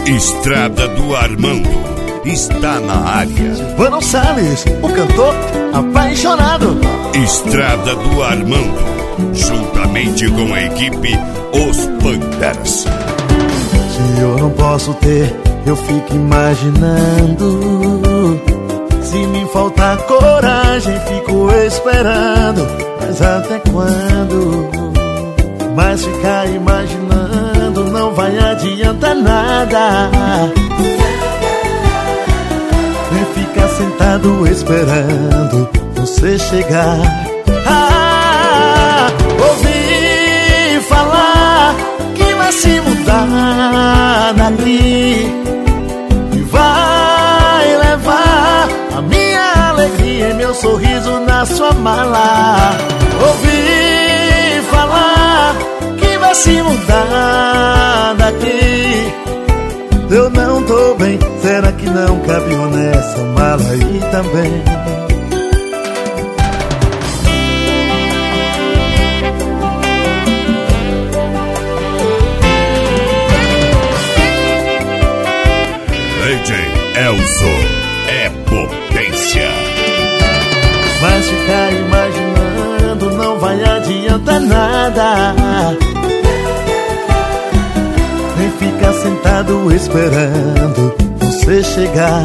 Estrada do Armando está na área. Silvano Salles, o cantor apaixonado. Estrada do Armando, juntamente com a equipe Os Panteras. Se eu não posso ter, eu fico imaginando. Se me faltar coragem, fico esperando. Mas até quando? Mas ficar imaginando não vai adiantar nada. Nem ficar sentado esperando você chegar. Ouvi falar que vai se mudar daqui e vai levar a minha alegria e meu sorriso na sua mala. Ouvi falar que vai se mudar daqui. Eu não tô bem, será que não cabe nessa mala aí também? DJ Elzo é potência. Mas ficar imaginando não vai adiantar nada. Nem ficar sentado esperando você chegar.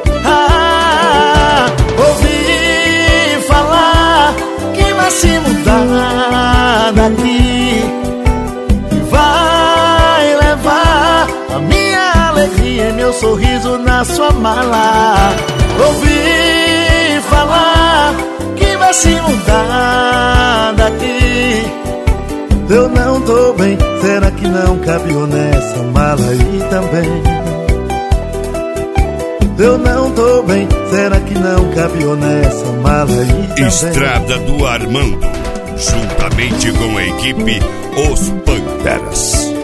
Ouvi falar que vai se mudar daqui e vai levar a minha alegria e meu sorriso na sua mala. Ouvi falar que vai se mudar daqui. Eu não tô bem, será que não cabe nessa mala aí também? Eu não tô bem, será que não cabe nessa mala aí também? Estrada do Armando, juntamente com a equipe Os Panteras.